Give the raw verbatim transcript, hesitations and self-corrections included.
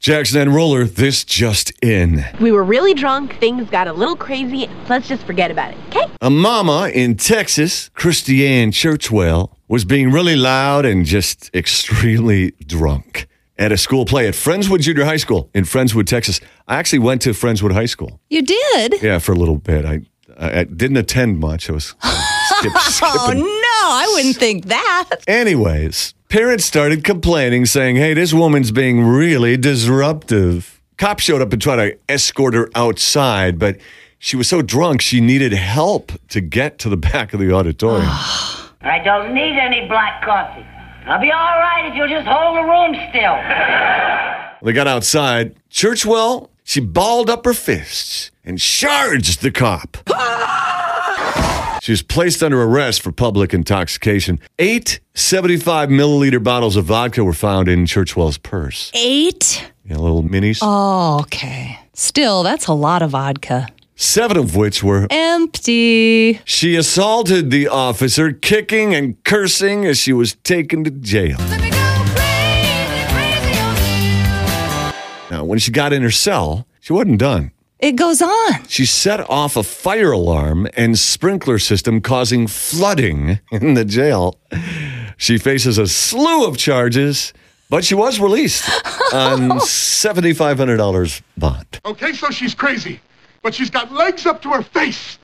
Jackson and Roller, this just in. We were really drunk. Things got a little crazy. Let's just forget about it, okay? A mama in Texas, Christiane Churchwell, was being really loud and just extremely drunk at a school play at Friendswood Junior High School in Friendswood, Texas. I actually went to Friendswood High School. You did? Yeah, for a little bit. I, I didn't attend much. I was skip, skipping. Oh, no, I wouldn't think that. Anyways, parents started complaining, saying, hey, this woman's being really disruptive. Cops showed up and tried to escort her outside, but she was so drunk she needed help to get to the back of the auditorium. I don't need any black coffee. I'll be all right if you'll just hold the room still. They got outside. Churchwell, she balled up her fists and charged the cop. She was placed under arrest for public intoxication. Eight seventy-five milliliter bottles of vodka were found in Churchwell's purse. Eight? Yeah, little minis. Oh, okay. Still, that's a lot of vodka. Seven of which were empty. She assaulted the officer, kicking and cursing as she was taken to jail. Let me go crazy, crazy on you. Now, when she got in her cell, she wasn't done. It goes on. She set off a fire alarm and sprinkler system, causing flooding in the jail. She faces a slew of charges, but she was released on seven thousand five hundred dollars bond. Okay, so she's crazy, but she's got legs up to her face.